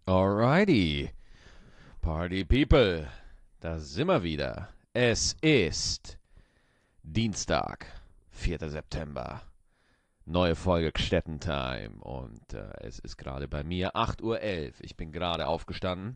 Alrighty, Party People, da sind wir wieder. Es ist Dienstag, 4. September. Neue Folge Gstettentime und es ist gerade bei mir 8:11 Uhr. Ich bin gerade aufgestanden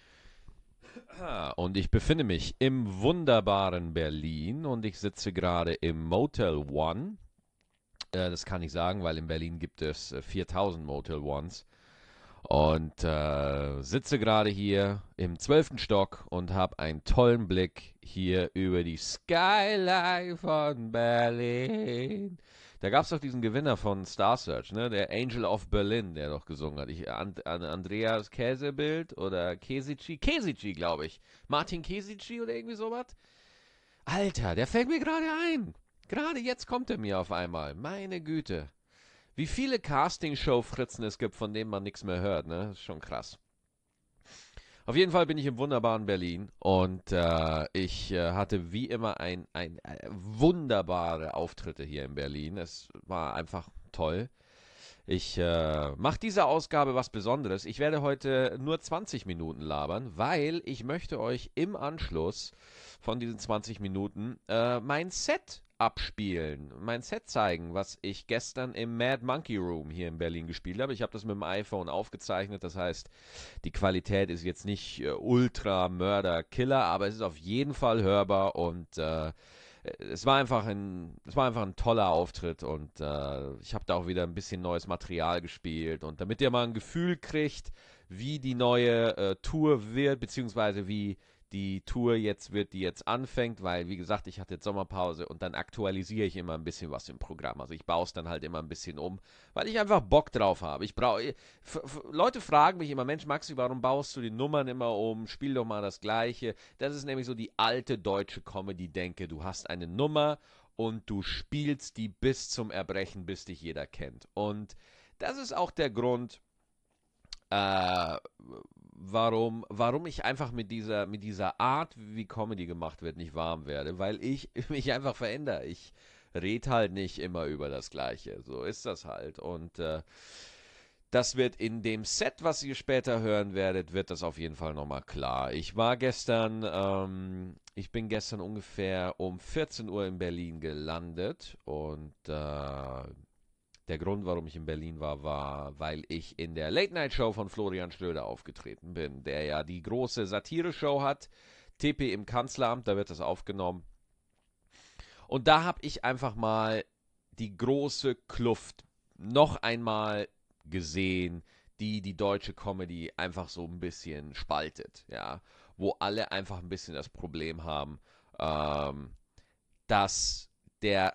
und ich befinde mich im wunderbaren Berlin und ich sitze gerade im Motel One. Das kann ich sagen, weil in Berlin gibt es 4000 Motel Ones. Und sitze gerade hier im 12. Stock und habe einen tollen Blick hier über die Skyline von Berlin. Da gab es doch diesen Gewinner von Star Search, ne? Der Angel of Berlin, der doch gesungen hat. Andreas Käsebild oder Kesici? Kesici, glaube ich. Martin Kesici oder irgendwie sowas. Alter, der fällt mir gerade ein. Gerade jetzt kommt er mir auf einmal. Meine Güte. Wie viele Castingshow-Fritzen es gibt, von denen man nichts mehr hört, ne? Das ist schon krass. Auf jeden Fall bin ich im wunderbaren Berlin und ich hatte wie immer wunderbare Auftritte hier in Berlin. Es war einfach toll. Ich mache diese Ausgabe was Besonderes. Ich werde heute nur 20 Minuten labern, weil ich möchte euch im Anschluss von diesen 20 Minuten mein Set abspielen, mein Set zeigen, was ich gestern im Mad Monkey Room hier in Berlin gespielt habe. Ich habe das mit dem iPhone aufgezeichnet, das heißt, die Qualität ist jetzt nicht ultra Mörder Killer, aber es ist auf jeden Fall hörbar und es war einfach ein toller Auftritt und ich habe da auch wieder ein bisschen neues Material gespielt und damit ihr mal ein Gefühl kriegt, wie die neue Tour wird, beziehungsweise wie die Tour jetzt wird, die jetzt anfängt, weil wie gesagt, ich hatte jetzt Sommerpause und dann aktualisiere ich immer ein bisschen was im Programm. Also ich baue es dann halt immer ein bisschen um, weil ich einfach Bock drauf habe. Leute fragen mich immer, Mensch Maxi, warum baust du die Nummern immer um? Spiel doch mal das Gleiche. Das ist nämlich so die alte deutsche Comedy-Denke. Du hast eine Nummer und du spielst die bis zum Erbrechen, bis dich jeder kennt. Und das ist auch der Grund, äh, warum ich einfach mit dieser Art, wie Comedy gemacht wird, nicht warm werde, weil ich mich einfach verändere. Ich rede halt nicht immer über das Gleiche. So ist das halt. Und das wird in dem Set, was ihr später hören werdet, wird das auf jeden Fall nochmal klar. Ich bin gestern ungefähr um 14 Uhr in Berlin gelandet und der Grund, warum ich in Berlin war, weil ich in der Late-Night-Show von Florian Schröder aufgetreten bin, der ja die große Satire-Show hat, TP im Kanzleramt, da wird das aufgenommen. Und da habe ich einfach mal die große Kluft noch einmal gesehen, die die deutsche Comedy einfach so ein bisschen spaltet, ja, wo alle einfach ein bisschen das Problem haben, ähm, dass der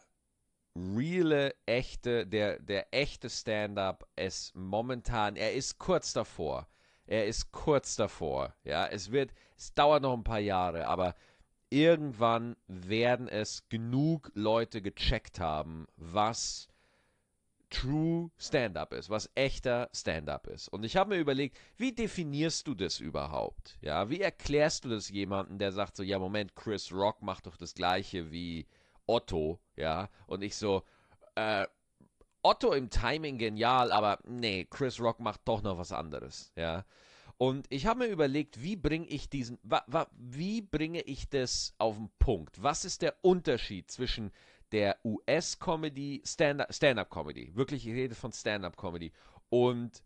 der echte Stand-up ist momentan, er ist kurz davor. Er ist kurz davor. Ja, es dauert noch ein paar Jahre, aber irgendwann werden es genug Leute gecheckt haben, was True Stand-up ist, was echter Stand-up ist. Und ich habe mir überlegt, wie definierst du das überhaupt? Ja, wie erklärst du das jemandem, der sagt so, ja, Moment, Chris Rock macht doch das gleiche wie Otto, ja? Und ich so, äh, Otto im Timing genial, aber nee, Chris Rock macht doch noch was anderes, ja? Und ich habe mir überlegt, wie bringe ich das auf den Punkt? Was ist der Unterschied zwischen der US-Comedy, Stand-up-Comedy, wirklich, ich rede von Stand-up-Comedy und,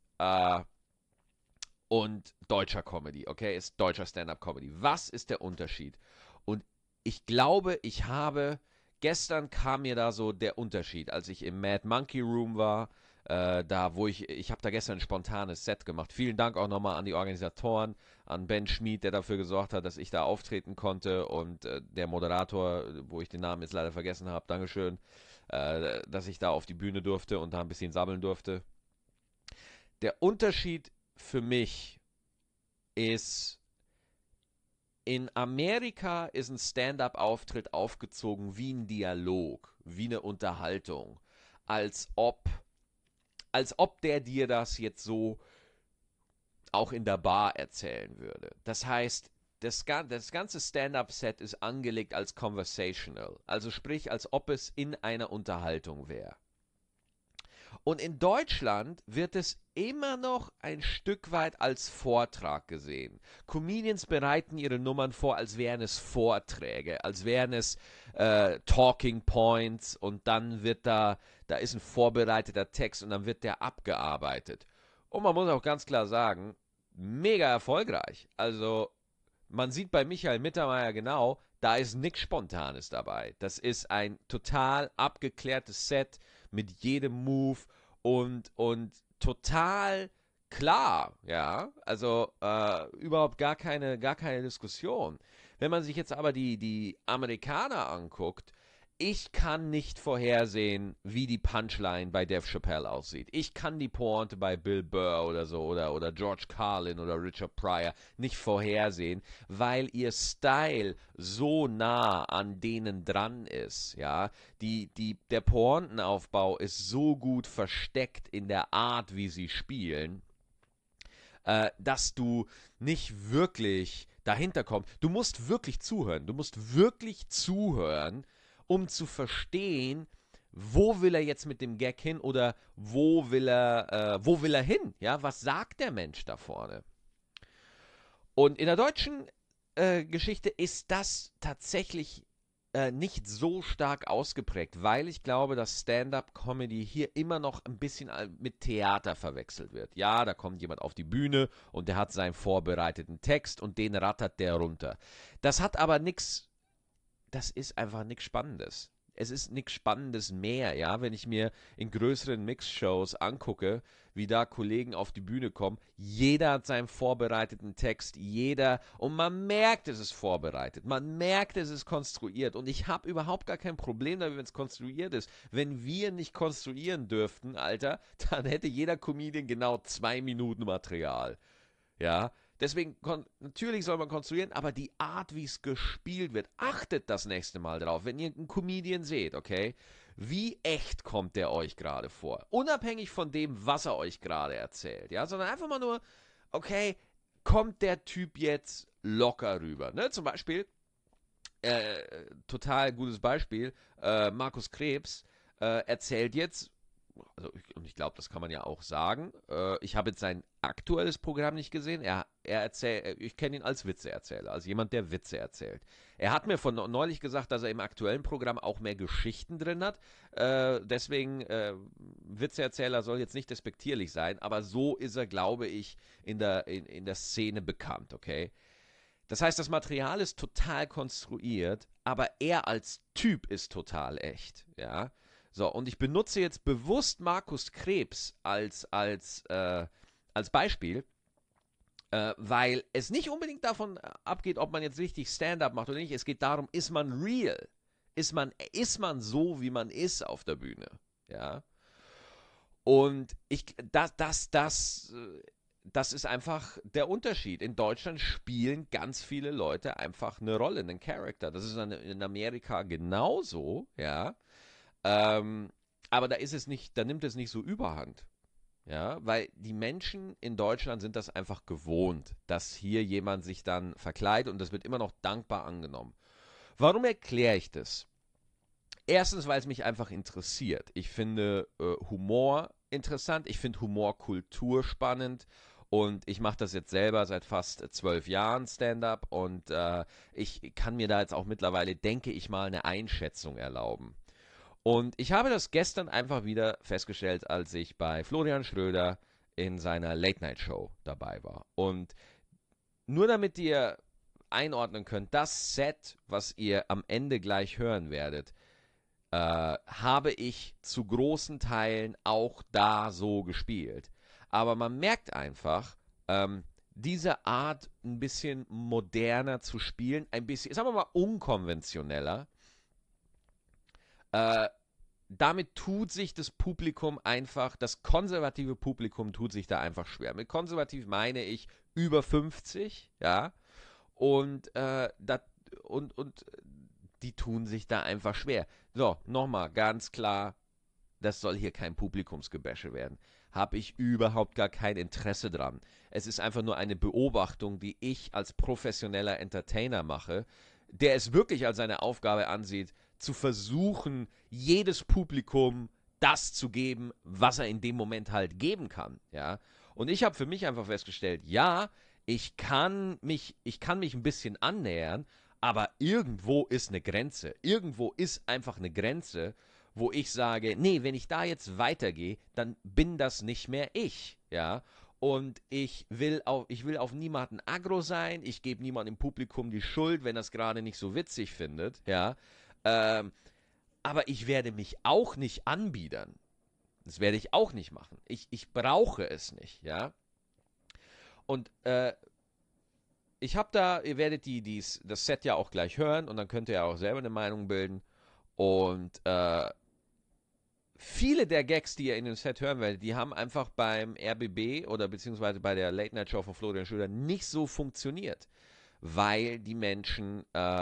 und deutscher Comedy, okay, ist deutscher Stand-up-Comedy. Was ist der Unterschied? Und ich glaube, gestern kam mir da so der Unterschied, als ich im Mad Monkey Room war, ich habe da gestern ein spontanes Set gemacht. Vielen Dank auch nochmal an die Organisatoren, an Ben Schmid, der dafür gesorgt hat, dass ich da auftreten konnte und der Moderator, wo ich den Namen jetzt leider vergessen habe, Dankeschön, dass ich da auf die Bühne durfte und da ein bisschen sammeln durfte. Der Unterschied für mich ist, in Amerika ist ein Stand-up-Auftritt aufgezogen wie ein Dialog, wie eine Unterhaltung, als ob, als ob der dir das jetzt so auch in der Bar erzählen würde. Das heißt, das ganze Stand-up-Set ist angelegt als conversational, also sprich, als ob es in einer Unterhaltung wäre. Und in Deutschland wird es immer noch ein Stück weit als Vortrag gesehen. Comedians bereiten ihre Nummern vor, als wären es Vorträge, als wären es Talking Points und dann wird da ist ein vorbereiteter Text und dann wird der abgearbeitet. Und man muss auch ganz klar sagen, mega erfolgreich. Also man sieht bei Michael Mittermeier genau, da ist nichts Spontanes dabei. Das ist ein total abgeklärtes Set mit jedem Move und total klar, ja. Also überhaupt gar keine Diskussion. Wenn man sich jetzt aber die Amerikaner anguckt, ich kann nicht vorhersehen, wie die Punchline bei Dave Chappelle aussieht. Ich kann die Pointe bei Bill Burr oder so oder George Carlin oder Richard Pryor nicht vorhersehen, weil ihr Style so nah an denen dran ist. Ja? Der Pointenaufbau ist so gut versteckt in der Art, wie sie spielen, dass du nicht wirklich dahinter kommst. Du musst wirklich zuhören. Du musst wirklich zuhören, um zu verstehen, wo will er jetzt mit dem Gag hin oder wo will er hin? Ja, was sagt der Mensch da vorne? Und in der deutschen Geschichte ist das tatsächlich nicht so stark ausgeprägt, weil ich glaube, dass Stand-up-Comedy hier immer noch ein bisschen mit Theater verwechselt wird. Ja, da kommt jemand auf die Bühne und der hat seinen vorbereiteten Text und den rattert der runter. Das hat aber nichts, das ist einfach nichts Spannendes. Es ist nichts Spannendes mehr, ja, wenn ich mir in größeren Mix-Shows angucke, wie da Kollegen auf die Bühne kommen. Jeder hat seinen vorbereiteten Text, und man merkt, es ist vorbereitet, man merkt, es ist konstruiert und ich habe überhaupt gar kein Problem damit, wenn es konstruiert ist. Wenn wir nicht konstruieren dürften, Alter, dann hätte jeder Comedian genau 2 Minuten Material, ja. Deswegen, natürlich soll man konstruieren, aber die Art, wie es gespielt wird, achtet das nächste Mal drauf, wenn ihr einen Comedian seht, okay? Wie echt kommt der euch gerade vor? Unabhängig von dem, was er euch gerade erzählt, ja? Sondern einfach mal nur, okay, kommt der Typ jetzt locker rüber, ne? Zum Beispiel, total gutes Beispiel, Markus Krebs erzählt jetzt, und ich glaube, das kann man ja auch sagen. Ich habe jetzt sein aktuelles Programm nicht gesehen. Ich kenne ihn als Witzeerzähler, als jemand, der Witze erzählt. Er hat mir von neulich gesagt, dass er im aktuellen Programm auch mehr Geschichten drin hat. Deswegen, Witzeerzähler soll jetzt nicht despektierlich sein, aber so ist er, glaube ich, in der Szene bekannt, okay? Das heißt, das Material ist total konstruiert, aber er als Typ ist total echt, ja? So, und ich benutze jetzt bewusst Markus Krebs als Beispiel, weil es nicht unbedingt davon abgeht, ob man jetzt richtig Stand-up macht oder nicht. Es geht darum, ist man real? Ist man so, wie man ist auf der Bühne? Ja. Und das ist einfach der Unterschied. In Deutschland spielen ganz viele Leute einfach eine Rolle, einen Charakter. Das ist in Amerika genauso, ja. Aber da nimmt es nicht so überhand. Ja, weil die Menschen in Deutschland sind das einfach gewohnt, dass hier jemand sich dann verkleidet und das wird immer noch dankbar angenommen. Warum erkläre ich das? Erstens, weil es mich einfach interessiert. Ich finde Humor interessant, ich finde Humorkultur spannend und ich mache das jetzt selber seit fast 12 Jahren Stand-up und ich kann mir da jetzt auch mittlerweile, denke ich mal, eine Einschätzung erlauben. Und ich habe das gestern einfach wieder festgestellt, als ich bei Florian Schröder in seiner Late-Night-Show dabei war. Und nur damit ihr einordnen könnt, das Set, was ihr am Ende gleich hören werdet, habe ich zu großen Teilen auch da so gespielt. Aber man merkt einfach, diese Art ein bisschen moderner zu spielen, ein bisschen, sagen wir mal, unkonventioneller, damit tut sich das Publikum einfach, das konservative Publikum tut sich da einfach schwer. Mit konservativ meine ich über 50, ja, und, und die tun sich da einfach schwer. So, nochmal, ganz klar, das soll hier kein Publikumsgebäsche werden. Habe ich überhaupt gar kein Interesse dran. Es ist einfach nur eine Beobachtung, die ich als professioneller Entertainer mache, der es wirklich als seine Aufgabe ansieht, zu versuchen, jedes Publikum das zu geben, was er in dem Moment halt geben kann, ja. Und ich habe für mich einfach festgestellt, ja, ich kann mich ein bisschen annähern, aber irgendwo ist eine Grenze. Irgendwo ist einfach eine Grenze, wo ich sage, nee, wenn ich da jetzt weitergehe, dann bin das nicht mehr ich, ja. Und ich will auf niemanden aggro sein, ich gebe niemandem im Publikum die Schuld, wenn er es gerade nicht so witzig findet, ja. Ähm, aber ich werde mich auch nicht anbiedern. Das werde ich auch nicht machen. Ich brauche es nicht, ja. Und ich habe da, ihr werdet das Set ja auch gleich hören und dann könnt ihr ja auch selber eine Meinung bilden. Und viele der Gags, die ihr in dem Set hören werdet, die haben einfach beim RBB oder beziehungsweise bei der Late Night Show von Florian Schröder nicht so funktioniert, weil die Menschen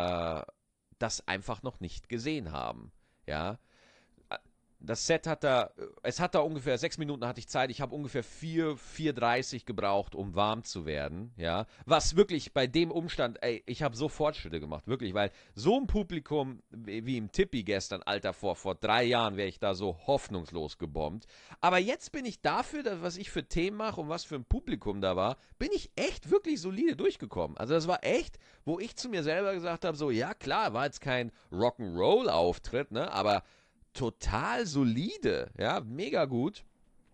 das einfach noch nicht gesehen haben. Ja, das Set es hat da ungefähr 6 Minuten hatte ich Zeit. Ich habe ungefähr 4:30 gebraucht, um warm zu werden. Ja, was wirklich bei dem Umstand, ey, ich habe so Fortschritte gemacht, wirklich, weil so ein Publikum wie im Tippi gestern, Alter, vor 3 Jahren wäre ich da so hoffnungslos gebombt. Aber jetzt bin ich dafür, was ich für Themen mache und was für ein Publikum da war, bin ich echt wirklich solide durchgekommen. Also das war echt, wo ich zu mir selber gesagt habe, so, ja klar, war jetzt kein Rock'n'Roll-Auftritt, ne, aber total solide, ja, mega gut.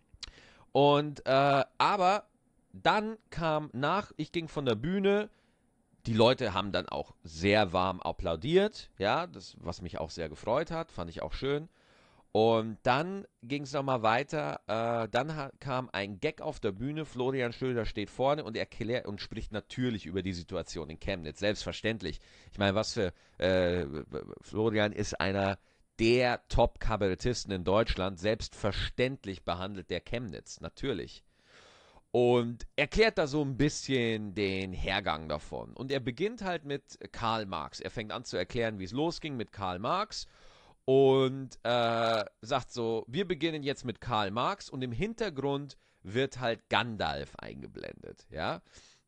Und aber dann ich ging von der Bühne, die Leute haben dann auch sehr warm applaudiert, ja, was mich auch sehr gefreut hat, fand ich auch schön. Und dann ging es nochmal weiter. Dann kam ein Gag auf der Bühne. Florian Schröder steht vorne und erklärt und spricht natürlich über die Situation in Chemnitz. Selbstverständlich. Ich meine, Florian ist einer der Top-Kabarettisten in Deutschland. Selbstverständlich behandelt der Chemnitz, natürlich. Und erklärt da so ein bisschen den Hergang davon. Und er beginnt halt mit Karl Marx. Er fängt an zu erklären, wie es losging mit Karl Marx. Und sagt so, wir beginnen jetzt mit Karl Marx und im Hintergrund wird halt Gandalf eingeblendet, ja.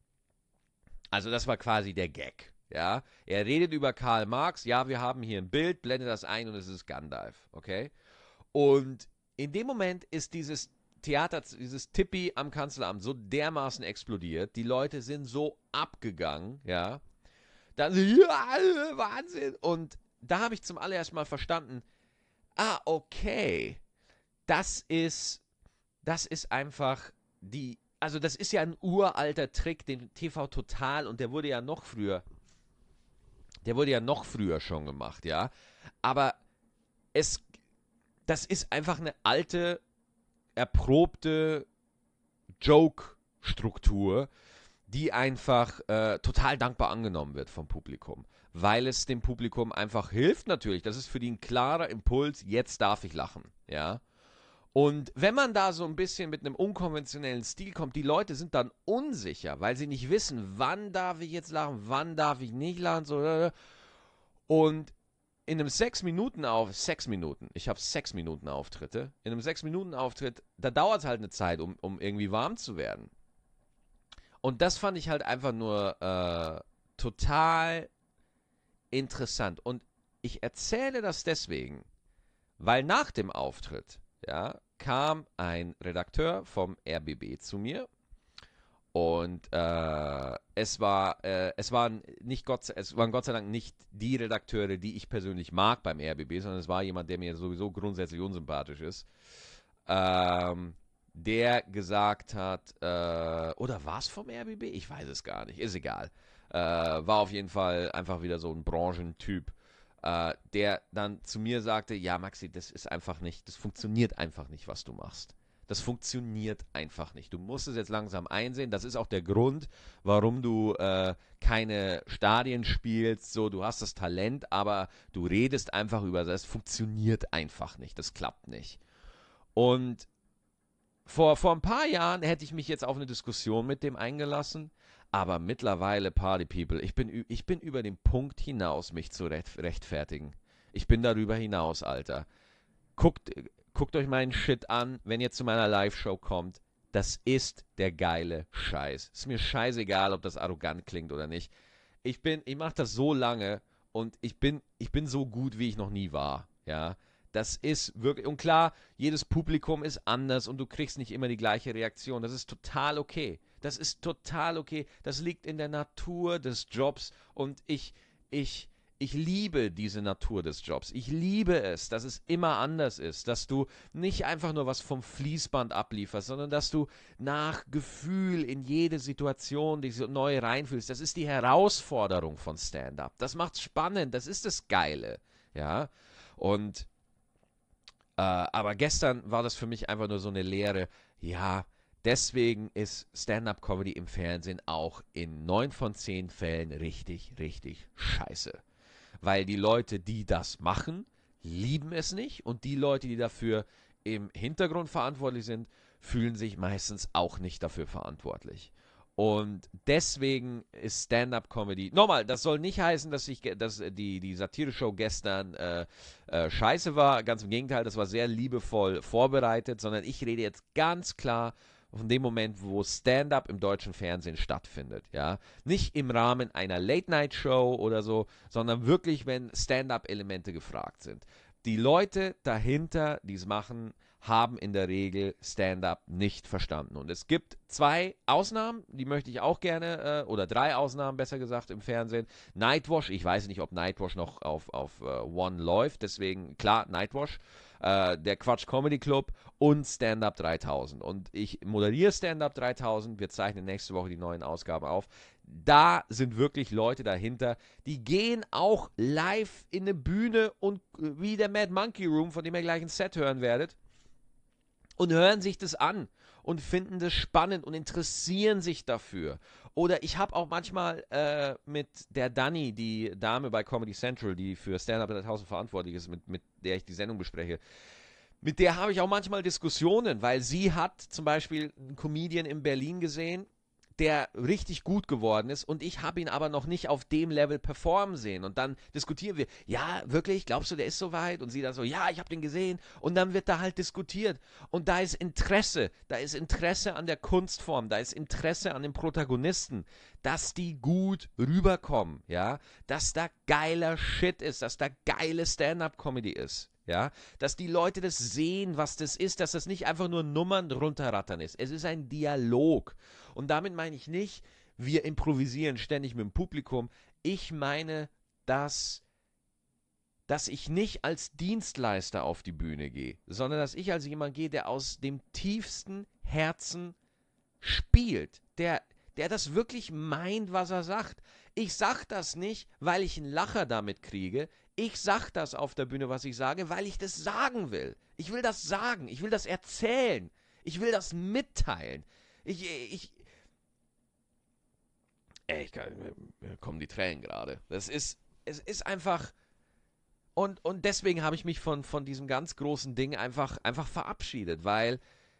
Also das war quasi der Gag, ja. Er redet über Karl Marx, ja, wir haben hier ein Bild, blendet das ein und es ist Gandalf, okay. Und in dem Moment ist dieses Theater, dieses Tippi am Kanzleramt so dermaßen explodiert, die Leute sind so abgegangen, ja. Dann, ja, Wahnsinn. Und da habe ich zum allerersten Mal verstanden, okay, das ist, das ist einfach also das ist ja ein uralter Trick, den TV Total, und der wurde ja noch früher schon gemacht, ja. Aber es, das ist einfach eine alte, erprobte Joke-Struktur, die einfach total dankbar angenommen wird vom Publikum, weil es dem Publikum einfach hilft natürlich. Das ist für die ein klarer Impuls, jetzt darf ich lachen, ja. Und wenn man da so ein bisschen mit einem unkonventionellen Stil kommt, die Leute sind dann unsicher, weil sie nicht wissen, wann darf ich jetzt lachen, wann darf ich nicht lachen, so. Und in einem 6 Minuten, ich habe 6 Minuten Auftritte, in einem 6 Minuten Auftritt, da dauert es halt eine Zeit, um irgendwie warm zu werden. Und das fand ich halt einfach nur total interessant. Und ich erzähle das deswegen, weil nach dem Auftritt, ja, kam ein Redakteur vom RBB zu mir und es waren Gott sei Dank nicht die Redakteure, die ich persönlich mag beim RBB, sondern es war jemand, der mir sowieso grundsätzlich unsympathisch ist. Der gesagt hat, oder war es vom RBB? Ich weiß es gar nicht, ist egal. War auf jeden Fall einfach wieder so ein Branchentyp, der dann zu mir sagte, ja Maxi, das funktioniert einfach nicht, was du machst. Das funktioniert einfach nicht. Du musst es jetzt langsam einsehen. Das ist auch der Grund, warum du keine Stadien spielst. So, du hast das Talent, aber du redest einfach über das. Es funktioniert einfach nicht. Das klappt nicht. Und vor ein paar Jahren hätte ich mich jetzt auf eine Diskussion mit dem eingelassen, aber mittlerweile, Party People, ich bin über den Punkt hinaus, mich zu rechtfertigen. Ich bin darüber hinaus, Alter. Guckt, guckt euch meinen Shit an, wenn ihr zu meiner Live-Show kommt. Das ist der geile Scheiß. Ist mir scheißegal, ob das arrogant klingt oder nicht. Ich mache das so lange und ich bin so gut, wie ich noch nie war. Ja, Das ist wirklich, und klar, jedes Publikum ist anders und du kriegst nicht immer die gleiche Reaktion. Das ist total okay. Das ist total okay. Das liegt in der Natur des Jobs und ich liebe diese Natur des Jobs. Ich liebe es, dass es immer anders ist, dass du nicht einfach nur was vom Fließband ablieferst, sondern dass du nach Gefühl in jede Situation dich so neu reinfühlst. Das ist die Herausforderung von Stand-up. Das macht's spannend, das ist das Geile. Ja, und aber gestern war das für mich einfach nur so eine Lehre. Ja, deswegen ist Stand-up-Comedy im Fernsehen auch in 9 von 10 Fällen richtig, richtig scheiße. Weil die Leute, die das machen, lieben es nicht und die Leute, die dafür im Hintergrund verantwortlich sind, fühlen sich meistens auch nicht dafür verantwortlich. Und deswegen ist Stand-up-Comedy. Nochmal, das soll nicht heißen, dass die Satire-Show gestern scheiße war. Ganz im Gegenteil, das war sehr liebevoll vorbereitet, sondern ich rede jetzt ganz klar von dem Moment, wo Stand-up im deutschen Fernsehen stattfindet. Ja? Nicht im Rahmen einer Late-Night-Show oder so, sondern wirklich, wenn Stand-up-Elemente gefragt sind. Die Leute dahinter, die es machen, haben in der Regel Stand-up nicht verstanden. Und es gibt 2 Ausnahmen, die möchte ich auch gerne, oder 3 Ausnahmen besser gesagt im Fernsehen. Nightwash, ich weiß nicht, ob Nightwash noch auf One läuft, deswegen klar, Nightwash. Der Quatsch Comedy Club und Stand-Up 3000. Und ich moderiere Stand-Up 3000. Wir zeichnen nächste Woche die neuen Ausgaben auf. Da sind wirklich Leute dahinter, die gehen auch live in eine Bühne und wie der Mad Monkey Room, von dem ihr gleich ein Set hören werdet, und hören sich das an und finden das spannend und interessieren sich dafür. Oder ich habe auch manchmal mit der Dani, die Dame bei Comedy Central, die für Stand-Up 3000 verantwortlich ist, mit der ich die Sendung bespreche, mit der habe ich auch manchmal Diskussionen, weil sie hat zum Beispiel einen Comedian in Berlin gesehen, der richtig gut geworden ist und ich habe ihn aber noch nicht auf dem Level performen sehen. Und dann diskutieren wir, ja, wirklich, glaubst du, der ist so weit? Und sie dann so, ja, ich habe den gesehen. Und dann wird da halt diskutiert. Und da ist Interesse an der Kunstform, da ist Interesse an den Protagonisten, dass die gut rüberkommen, ja, dass da geiler Shit ist, dass da geile Stand-Up-Comedy ist. Ja, dass die Leute das sehen, was das ist, dass das nicht einfach nur Nummern runterrattern ist. Es ist ein Dialog. Und damit meine ich nicht, wir improvisieren ständig mit dem Publikum. Ich meine, dass ich nicht als Dienstleister auf die Bühne gehe, sondern dass ich als jemand gehe, der aus dem tiefsten Herzen spielt, der das wirklich meint, was er sagt. Ich sag das nicht, weil ich einen Lacher damit kriege. Ich sag das auf der Bühne, was ich sage, weil ich das sagen will. Ich will das sagen, ich will das erzählen, ich will das mitteilen. Mir kommen die Tränen gerade. Es ist einfach, und deswegen habe ich mich von diesem ganz großen Ding einfach verabschiedet, weil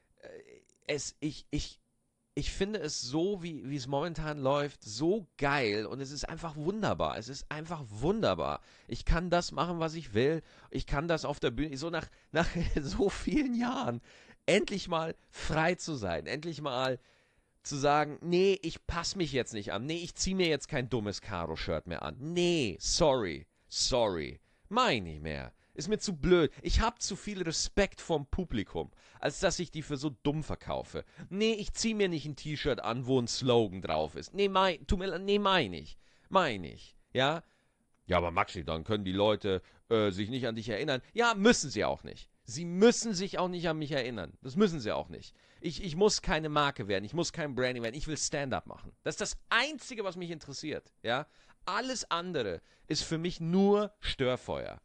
ich finde es so, wie es momentan läuft, so geil und es ist einfach wunderbar. Es ist einfach wunderbar. Ich kann das machen, was ich will. Ich kann das auf der Bühne, so nach so vielen Jahren, endlich mal frei zu sein. Endlich mal zu sagen, nee, ich passe mich jetzt nicht an. Nee, ich ziehe mir jetzt kein dummes Karo-Shirt mehr an. Nee, sorry. Mach ich nicht mehr. Ist mir zu blöd. Ich habe zu viel Respekt vom Publikum, als dass ich die für so dumm verkaufe. Nee, ich zieh mir nicht ein T-Shirt an, wo ein Slogan drauf ist. Nee, mein ich. Ja? Ja, aber Maxi, dann können die Leute sich nicht an dich erinnern. Ja, müssen sie auch nicht. Sie müssen sich auch nicht an mich erinnern. Das müssen sie auch nicht. Ich muss keine Marke werden. Ich muss kein Branding werden. Ich will Stand-up machen. Das ist das Einzige, was mich interessiert. Ja? Alles andere ist für mich nur Störfeuer.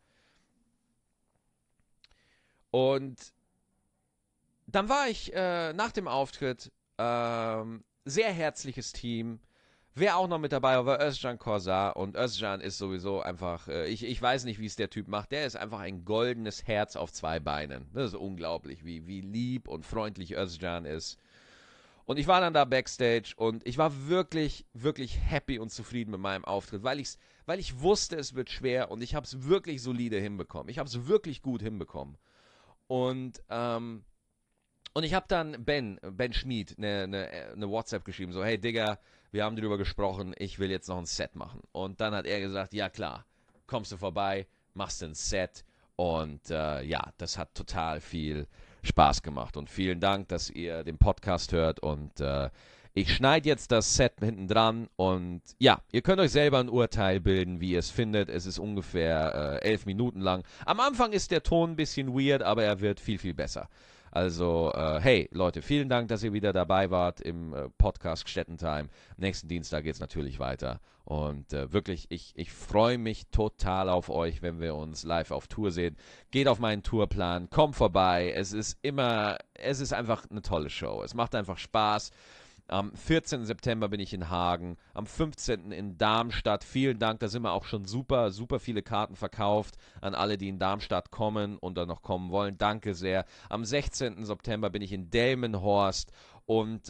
Und dann war ich nach dem Auftritt sehr herzliches Team. Wer auch noch mit dabei war Özcan Korsar. Und Özcan ist sowieso einfach, ich weiß nicht, wie es der Typ macht. Der ist einfach ein goldenes Herz auf 2 Beinen. Das ist unglaublich, wie lieb und freundlich Özcan ist. Und ich war dann da Backstage und ich war wirklich, wirklich happy und zufrieden mit meinem Auftritt, weil ich wusste, es wird schwer und ich habe es wirklich solide hinbekommen. Ich habe es wirklich gut hinbekommen. Und ich habe dann Ben Schmid eine WhatsApp geschrieben, so, hey Digga, wir haben drüber gesprochen, ich will jetzt noch ein Set machen. Und dann hat er gesagt, ja klar, kommst du vorbei, machst ein Set Und ja, das hat total viel Spaß gemacht. Und vielen Dank, dass ihr den Podcast hört. Und ich schneide jetzt das Set hinten dran. Und ja, ihr könnt euch selber ein Urteil bilden, wie ihr es findet. Es ist ungefähr 11 Minuten lang. Am Anfang ist der Ton ein bisschen weird, aber er wird viel, viel besser. Also, hey Leute, vielen Dank, dass ihr wieder dabei wart im Podcast Gstettentime. Nächsten Dienstag geht es natürlich weiter. Und wirklich, ich freue mich total auf euch, wenn wir uns live auf Tour sehen. Geht auf meinen Tourplan, kommt vorbei. Es ist einfach eine tolle Show. Es macht einfach Spaß. Am 14. September bin ich in Hagen, am 15. in Darmstadt. Vielen Dank, da sind wir auch schon super, super viele Karten verkauft an alle, die in Darmstadt kommen und dann noch kommen wollen. Danke sehr. Am 16. September bin ich in Delmenhorst und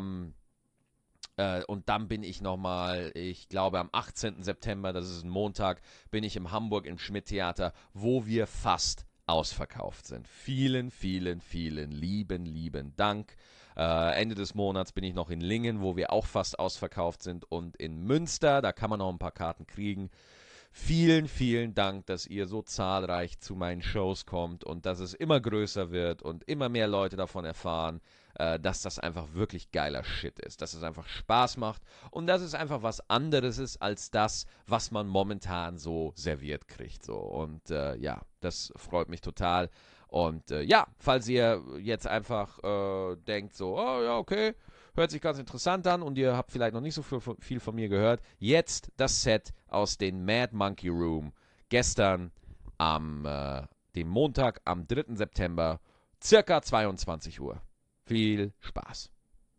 und dann bin ich nochmal, ich glaube am 18. September, das ist ein Montag, bin ich in Hamburg im Schmidt-Theater, wo wir fast ausverkauft sind. Vielen, vielen, vielen lieben Dank. Ende des Monats bin ich noch in Lingen, wo wir auch fast ausverkauft sind, und in Münster, da kann man noch ein paar Karten kriegen. Vielen, vielen Dank, dass ihr so zahlreich zu meinen Shows kommt und dass es immer größer wird und immer mehr Leute davon erfahren, dass das einfach wirklich geiler Shit ist, dass es einfach Spaß macht und dass es einfach was anderes ist als das, was man momentan so serviert kriegt. So. Und ja, das freut mich total. Und ja, falls ihr jetzt einfach denkt so, oh ja, okay, hört sich ganz interessant an und ihr habt vielleicht noch nicht so viel von mir gehört, jetzt das Set aus den Mad Monkey Room. Gestern am dem Montag, am 3. September, circa 22 Uhr. Viel Spaß.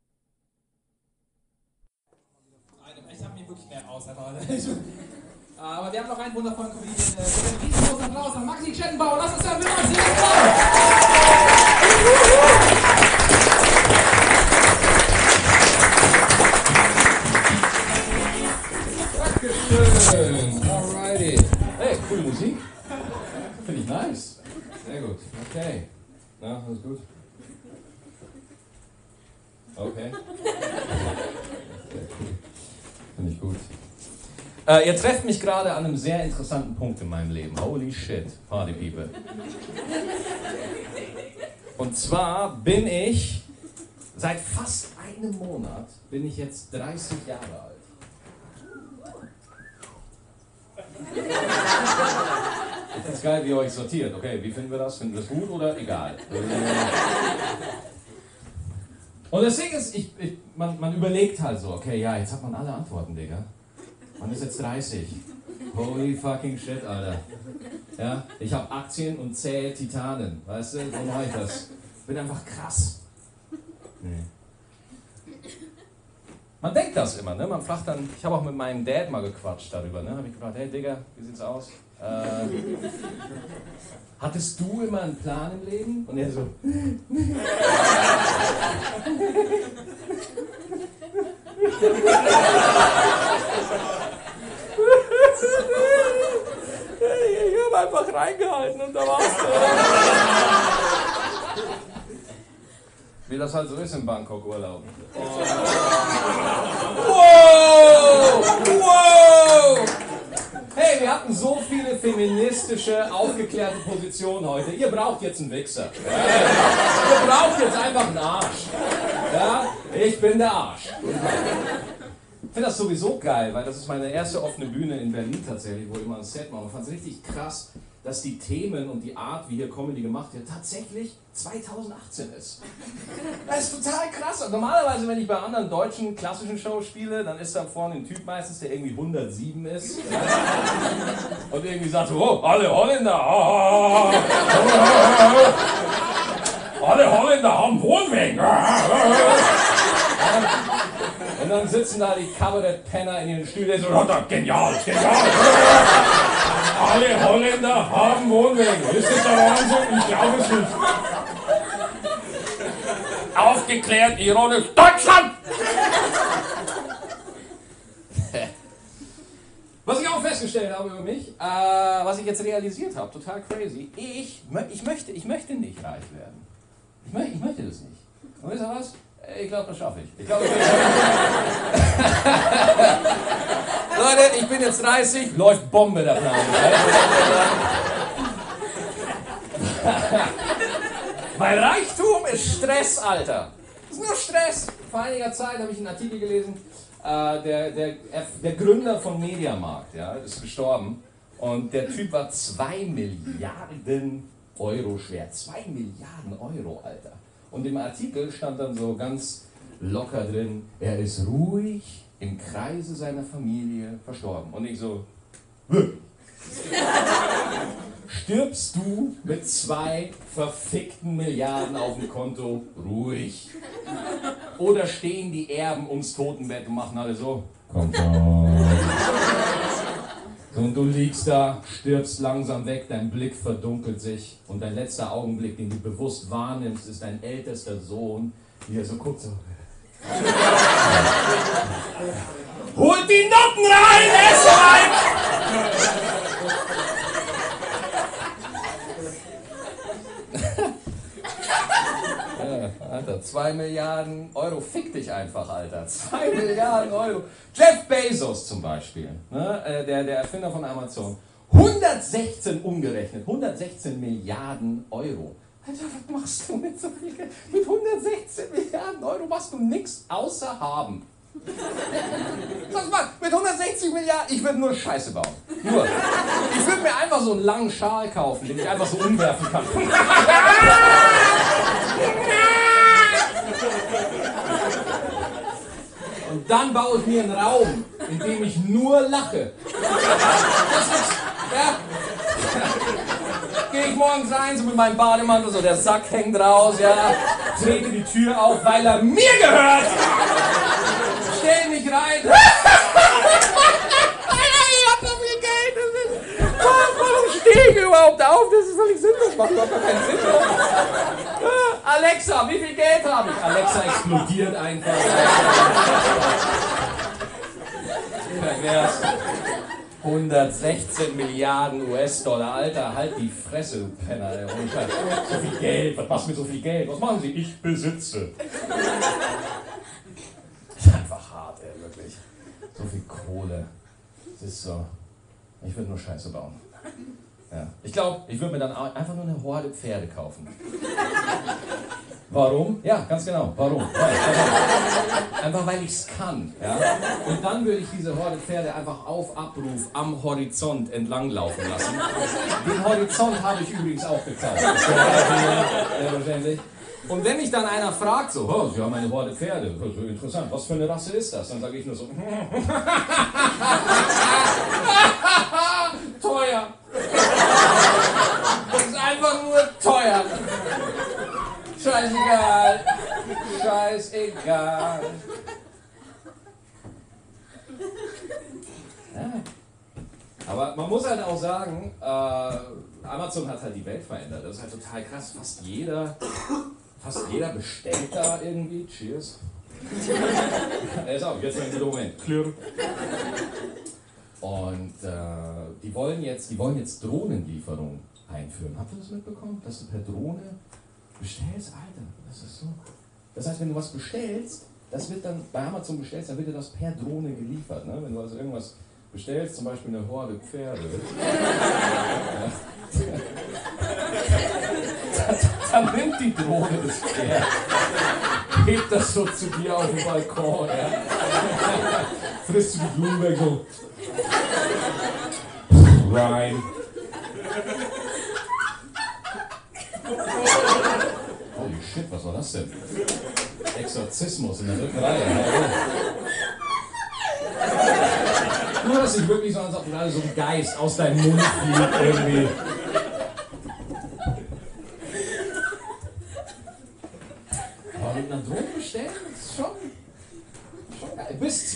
Ich habe mir wirklich mehr aus, aber wir haben noch einen wundervollen Comedian. Einen riesengroßen Applaus an Maxi Schettenbauer. Lass uns hören, Maxi Dankeschön. Alrighty. Hey, coole Musik. Finde ich nice. Sehr gut. Okay. Na, alles gut? Okay. Finde ich gut. Ihr trefft mich gerade an einem sehr interessanten Punkt in meinem Leben. Holy shit, Party People. Und zwar bin ich seit fast einem Monat, bin ich jetzt 30 Jahre alt. Das ist geil, wie ihr euch sortiert. Okay, wie finden wir das? Finden wir es gut oder egal? Und das Ding ist, man überlegt halt so, okay, ja, jetzt hat man alle Antworten, Digga. Man ist jetzt 30. Holy fucking shit, Alter. Ja, ich habe Aktien und zähle Titanen, weißt du? So mache ich das. Ich bin einfach krass. Nee. Man denkt das immer, ne? Man fragt dann, ich habe auch mit meinem Dad mal gequatscht darüber, ne? Habe ich gefragt, hey Digga, wie sieht's aus? Hattest du immer einen Plan im Leben? Und er so, ich habe einfach reingehalten und da war's. Wie das halt so ist im Bangkok-Urlaub. Wow! Wow! Hey, wir hatten so viele feministische, aufgeklärte Positionen heute. Ihr braucht jetzt einen Wichser. Ihr braucht jetzt einfach einen Arsch. Ja? Ich bin der Arsch. Ich finde das sowieso geil, weil das ist meine erste offene Bühne in Berlin tatsächlich, wo ich immer ein Set mache. Ich fand es richtig krass, dass die Themen und die Art, wie hier Comedy gemacht wird, tatsächlich 2018 ist. Das ist total krass. Und normalerweise, wenn ich bei anderen deutschen klassischen Shows spiele, dann ist da vorne ein Typ meistens, der irgendwie 107 ist. Und irgendwie sagt so, oh, alle Holländer, alle Holländer haben Wohnweg. Und dann sitzen da die Kabarett-Penner in ihren Stühlen so, genial, genial. Alle Holländer haben Wohnwegen. Ist das der Wahnsinn? Ich glaube es nicht. Aufgeklärt, ironisch, Deutschland! Was ich auch festgestellt habe über mich, was ich jetzt realisiert habe, total crazy, ich möchte nicht reich werden. Ich möchte das nicht. Und wisst ihr was? Ich glaube, das schaffe ich. Leute, ich bin jetzt 30, läuft Bombe der Plan. Weil Reichtum ist Stress, Alter. Das ist nur Stress. Vor einiger Zeit habe ich einen Artikel gelesen, der Gründer von Mediamarkt, ja, ist gestorben. Und der Typ war 2 Milliarden Euro schwer. 2 Milliarden Euro, Alter. Und im Artikel stand dann so ganz locker drin, er ist ruhig im Kreise seiner Familie verstorben. Und ich so, stirbst du mit 2 verfickten Milliarden auf dem Konto ruhig? Oder stehen die Erben ums Totenbett und machen alle so, komm schon. Und du liegst da, stirbst langsam weg, dein Blick verdunkelt sich und dein letzter Augenblick, den du bewusst wahrnimmst, ist dein ältester Sohn, wie er so guckt, so. Holt die Noten rein, er ist soweit! Alter, 2 Milliarden Euro, fick dich einfach, Alter. 2 Milliarden Euro. Jeff Bezos zum Beispiel, ne? Der Erfinder von Amazon. 116 umgerechnet, 116 Milliarden Euro. Alter, was machst du mit so viel Geld? Mit 116 Milliarden Euro machst du nichts außer haben. Was macht? Mit 160 Milliarden? Ich würde nur Scheiße bauen. Nur. Ich würde mir einfach so einen langen Schal kaufen, den ich einfach so umwerfen kann. Und dann baue ich mir einen Raum, in dem ich nur lache. Das ist, ja. Gehe ich morgens rein, so mit meinem Bademantel, so der Sack hängt raus, ja. Trete die Tür auf, weil er mir gehört. Stell mich rein. Ich hab so viel Geld. Warum stehe ich überhaupt auf? Das ist völlig sinnlos. Das macht überhaupt keinen Sinn. Alexa, wie viel Geld habe ich? Alexa explodiert einfach. Pervers. 116 Milliarden US-Dollar. Alter, halt die Fresse, du Penner. Ey. So viel Geld. Was machst du mit so viel Geld? Was machen Sie? Ich besitze. Das ist einfach hart, ey, wirklich. So viel Kohle. Das ist so. Ich würde nur Scheiße bauen. Ja. Ich glaube, ich würde mir dann einfach nur eine Horde Pferde kaufen. Warum? Ja, ganz genau. Warum? Einfach weil ich es kann. Ja? Und dann würde ich diese Horde Pferde einfach auf Abruf am Horizont entlang laufen lassen. Den Horizont habe ich übrigens auch gekauft. Selbstverständlich. Und wenn mich dann einer fragt, so, oh, Sie haben eine Horde Pferde, so interessant, was für eine Rasse ist das? Dann sage ich nur so, teuer. Das ist einfach nur teuer. Scheißegal. Scheißegal. Ja. Aber man muss halt auch sagen, Amazon hat halt die Welt verändert. Das ist halt total krass. Fast jeder bestellt da irgendwie. Cheers. Ist auch, jetzt ein guter Moment. Klirr. Und die wollen jetzt Drohnenlieferung einführen. Habt ihr das mitbekommen? Dass du per Drohne bestellst? Alter, das ist so. Das heißt, wenn du was bestellst, das wird dann bei Amazon bestellst, dann wird dir das per Drohne geliefert. Ne? Wenn du also irgendwas bestellst, zum Beispiel eine Horde Pferde, dann nimmt die Drohne das Pferd, hebt das so zu dir auf den Balkon, ja. Frisst du die Blumen weg so. Rein. Holy shit, was war das denn? Exorzismus in der dritten Reihe. Nur, dass ich wirklich so, als ob gerade so ein Geist aus deinem Mund fliegt irgendwie. Aber mit einer Drohne bestellen, das ist schon geil. Bis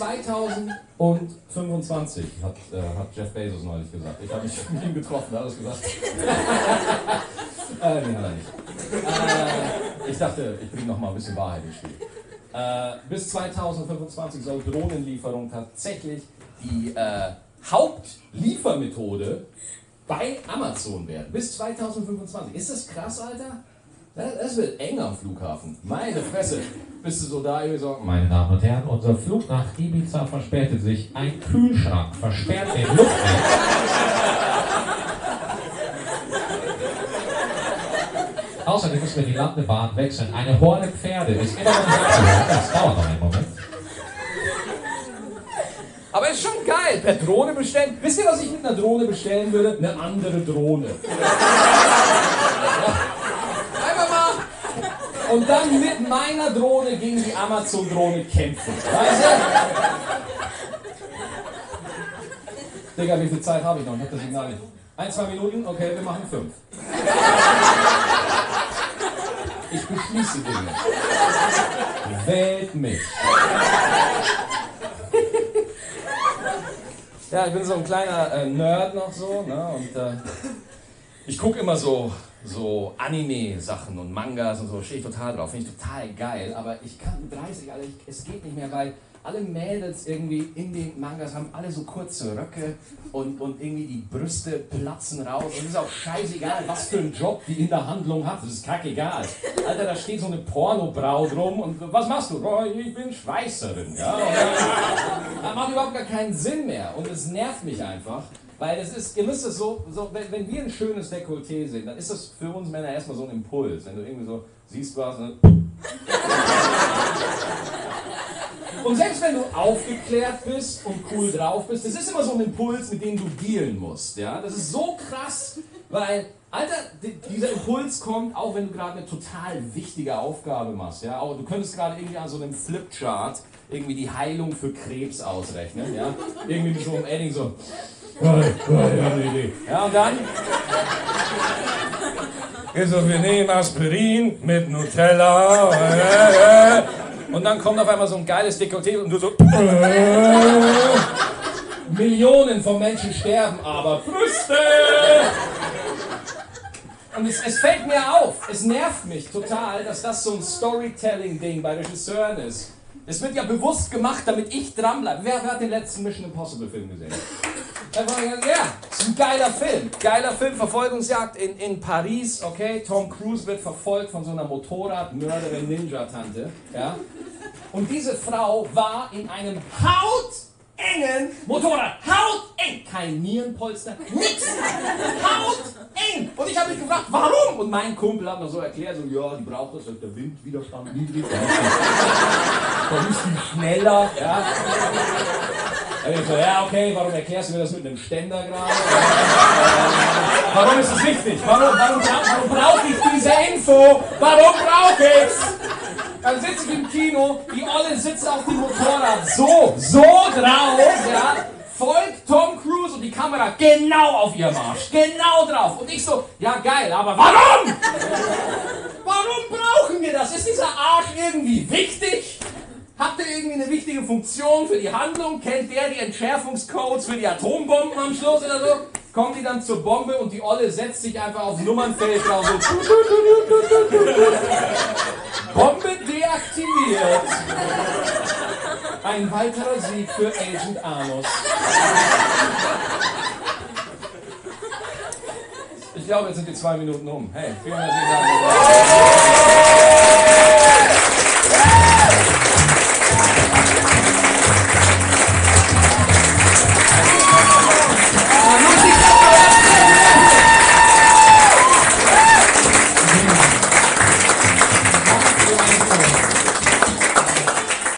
2025 hat Jeff Bezos neulich gesagt. Ich habe mich mit ihm getroffen, da hat er es gesagt. Nee, hat er nicht. Ich dachte, ich bringe noch mal ein bisschen Wahrheit ins Spiel. Bis 2025 soll Drohnenlieferung tatsächlich die Hauptliefermethode bei Amazon werden. Bis 2025. Ist das krass, Alter? Das wird eng am Flughafen. Meine Fresse. Bist du so da, irgendwie so, meine Damen und Herren, unser Flug nach Ibiza verspätet sich. Ein Kühlschrank versperrt den Luftweg. Außerdem müssen wir die Landebahn wechseln. Eine Horde Pferde ist immer noch nicht abzuhören. Das dauert noch einen Moment. Aber ist schon geil, per Drohne bestellen. Wisst ihr, was ich mit einer Drohne bestellen würde? Eine andere Drohne. Einfach mal. Und dann mit meiner Drohne gegen die Amazon-Drohne kämpfen. Weißt du? Digga, wie viel Zeit habe ich noch? Ich hab das Signal nicht. 1, 2 Minuten? Okay, wir machen 5. Ich beschließe Dinge. Wählt mich. Ja, ich bin so ein kleiner Nerd noch so, ne? Und ich gucke immer so Anime-Sachen und Mangas und so, stehe ich total drauf, finde ich total geil, aber ich kann mit 30, Alter, es geht nicht mehr, weil alle Mädels irgendwie in den Mangas haben alle so kurze Röcke und irgendwie die Brüste platzen raus und es ist auch scheißegal, was für einen Job die in der Handlung hat, das ist kackegal. Alter, da steht so eine Pornobraut rum und was machst du? Oh, ich bin Schweißerin, ja. Das macht überhaupt gar keinen Sinn mehr und es nervt mich einfach. Weil es ist, ihr müsst es so wenn wir ein schönes Dekolleté sehen, dann ist das für uns Männer erstmal so ein Impuls. Wenn du irgendwie so siehst was. Ne? Und selbst wenn du aufgeklärt bist und cool drauf bist, das ist immer so ein Impuls, mit dem du dealen musst. Ja? Das ist so krass, weil, Alter, dieser Impuls kommt, auch wenn du gerade eine total wichtige Aufgabe machst. Ja? Auch, du könntest gerade irgendwie an so einem Flipchart irgendwie die Heilung für Krebs ausrechnen. Ja? Irgendwie mit so einem Edding so. Ja, und dann also, wir nehmen Aspirin mit Nutella. Und dann kommt auf einmal so ein geiles Dekolleté und du so. Millionen von Menschen sterben, aber Brüste! Und es fällt mir auf, es nervt mich total, dass das so ein Storytelling-Ding bei Regisseuren ist. Es wird ja bewusst gemacht, damit ich dranbleibe. Wer hat den letzten Mission Impossible Film gesehen? Ja, ist ein geiler Film. Geiler Film, Verfolgungsjagd in Paris, okay? Tom Cruise wird verfolgt von so einer Motorradmörderin Ninja-Tante, ja? Und diese Frau war in einem hautengen Motorrad. Hauteng! Kein Nierenpolster, nix! Hauteng! Und ich habe mich gefragt, warum? Und mein Kumpel hat mir so erklärt, so, ja, die braucht das, der Windwiderstand niedrig. Dann ist die schneller, ja? Ich so, ja, okay, warum erklärst du mir das mit einem Ständer gerade? Warum ist es wichtig? Warum brauche ich diese Info? Warum brauche ich's? Dann sitze ich im Kino, die Olle sitzt auf dem Motorrad so drauf, ja, folgt Tom Cruise und die Kamera genau auf ihrem Arsch, genau drauf. Und ich so, ja geil, aber warum? Warum brauchen wir das? Ist dieser Arsch irgendwie wichtig? Habt ihr irgendwie eine wichtige Funktion für die Handlung? Kennt der die Entschärfungscodes für die Atombomben am Schluss oder so? Kommen die dann zur Bombe und die Olle setzt sich einfach aufs Nummernfeld drauf so. Bombe deaktiviert. Ein weiterer Sieg für Agent Arnus. Ich glaube, jetzt sind die 2 Minuten um. Hey, vielen herzlichen Dank.